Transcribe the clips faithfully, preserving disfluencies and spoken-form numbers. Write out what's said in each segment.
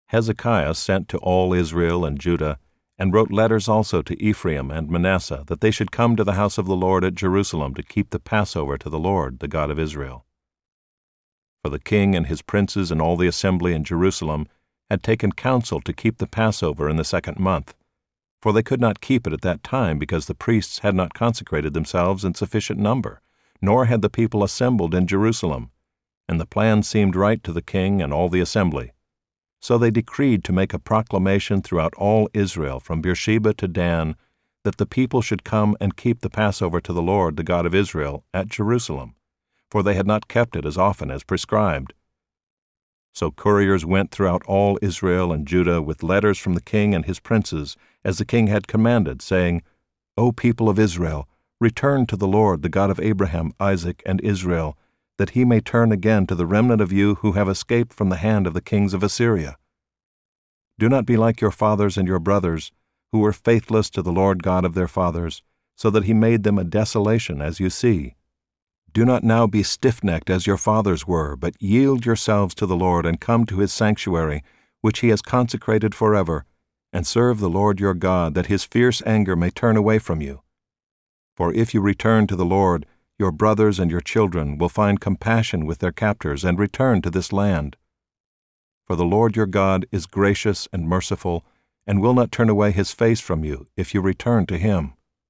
Hezekiah sent to all Israel and Judah, and wrote letters also to Ephraim and Manasseh, that they should come to the house of the Lord at Jerusalem to keep the Passover to the Lord, the God of Israel. For the king and his princes and all the assembly in Jerusalem had taken counsel to keep the Passover in the second month, for they could not keep it at that time, because the priests had not consecrated themselves in sufficient number, nor had the people assembled in Jerusalem, and the plan seemed right to the king and all the assembly. So they decreed to make a proclamation throughout all Israel, from Beersheba to Dan, that the people should come and keep the Passover to the Lord, the God of Israel, at Jerusalem, for they had not kept it as often as prescribed. So couriers went throughout all Israel and Judah with letters from the king and his princes, as the king had commanded, saying, O people of Israel, return to the Lord, the God of Abraham, Isaac, and Israel, that he may turn again to the remnant of you who have escaped from the hand of the kings of Assyria. Do not be like your fathers and your brothers, who were faithless to the Lord God of their fathers, so that he made them a desolation, as you see. Do not now be stiff-necked as your fathers were, but yield yourselves to the Lord and come to his sanctuary, which he has consecrated forever, and serve the Lord your God, that his fierce anger may turn away from you. For if you return to the Lord, your brothers and your children will find compassion with their captors and return to this land. For the Lord your God is gracious and merciful, and will not turn away his face from you if you return to him.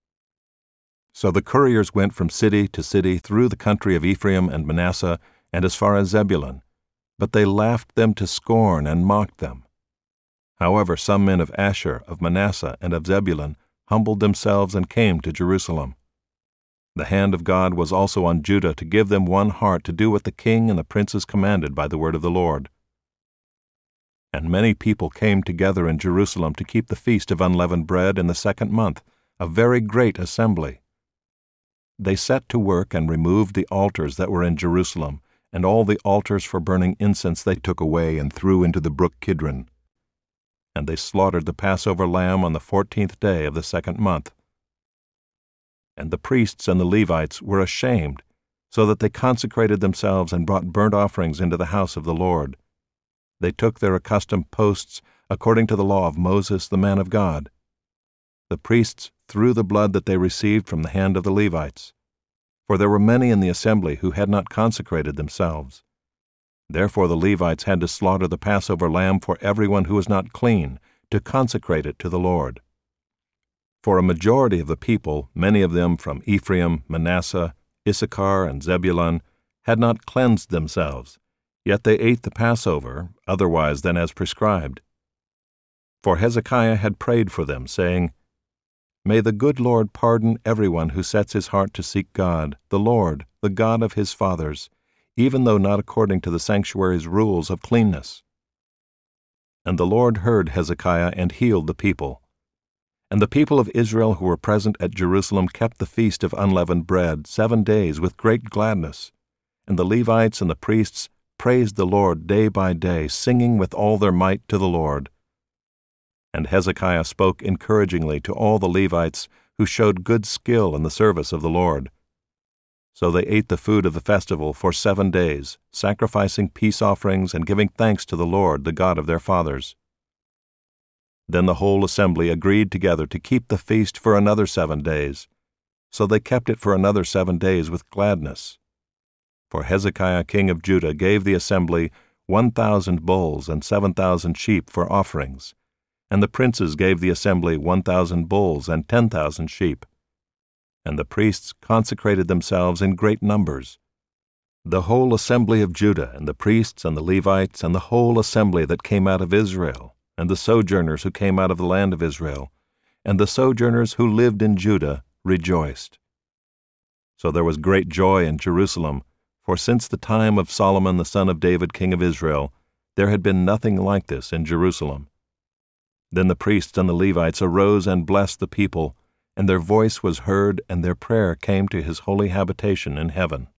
So the couriers went from city to city through the country of Ephraim and Manasseh, and as far as Zebulun, but they laughed them to scorn and mocked them. However, some men of Asher, of Manasseh, and of Zebulun humbled themselves and came to Jerusalem. The hand of God was also on Judah to give them one heart to do what the king and the princes commanded by the word of the Lord. And many people came together in Jerusalem to keep the feast of unleavened bread in the second month, a very great assembly. They set to work and removed the altars that were in Jerusalem, and all the altars for burning incense they took away and threw into the brook Kidron. And they slaughtered the Passover lamb on the fourteenth day of the second month. And the priests and the Levites were ashamed, so that they consecrated themselves and brought burnt offerings into the house of the Lord. They took their accustomed posts according to the law of Moses the man of God. The priests threw the blood that they received from the hand of the Levites, for there were many in the assembly who had not consecrated themselves. Therefore the Levites had to slaughter the Passover lamb for everyone who was not clean, to consecrate it to the Lord. For a majority of the people, many of them from Ephraim, Manasseh, Issachar, and Zebulun, had not cleansed themselves, yet they ate the Passover, otherwise than as prescribed. For Hezekiah had prayed for them, saying, May the good Lord pardon everyone who sets his heart to seek God, the Lord, the God of his fathers, even though not according to the sanctuary's rules of cleanness. And the Lord heard Hezekiah and healed the people. And the people of Israel who were present at Jerusalem kept the feast of unleavened bread seven days with great gladness. And the Levites and the priests praised the Lord day by day, singing with all their might to the Lord. And Hezekiah spoke encouragingly to all the Levites, who showed good skill in the service of the Lord. So they ate the food of the festival for seven days, sacrificing peace offerings and giving thanks to the Lord, the God of their fathers. Then the whole assembly agreed together to keep the feast for another seven days. So they kept it for another seven days with gladness. For Hezekiah king of Judah gave the assembly one thousand bulls and seven thousand sheep for offerings, and the princes gave the assembly one thousand bulls and ten thousand sheep. And the priests consecrated themselves in great numbers. The whole assembly of Judah, and the priests and the Levites, and the whole assembly that came out of Israel, and the sojourners who came out of the land of Israel, and the sojourners who lived in Judah, rejoiced. So there was great joy in Jerusalem, for since the time of Solomon the son of David king of Israel, there had been nothing like this in Jerusalem. Then the priests and the Levites arose and blessed the people, and their voice was heard, and their prayer came to his holy habitation in heaven.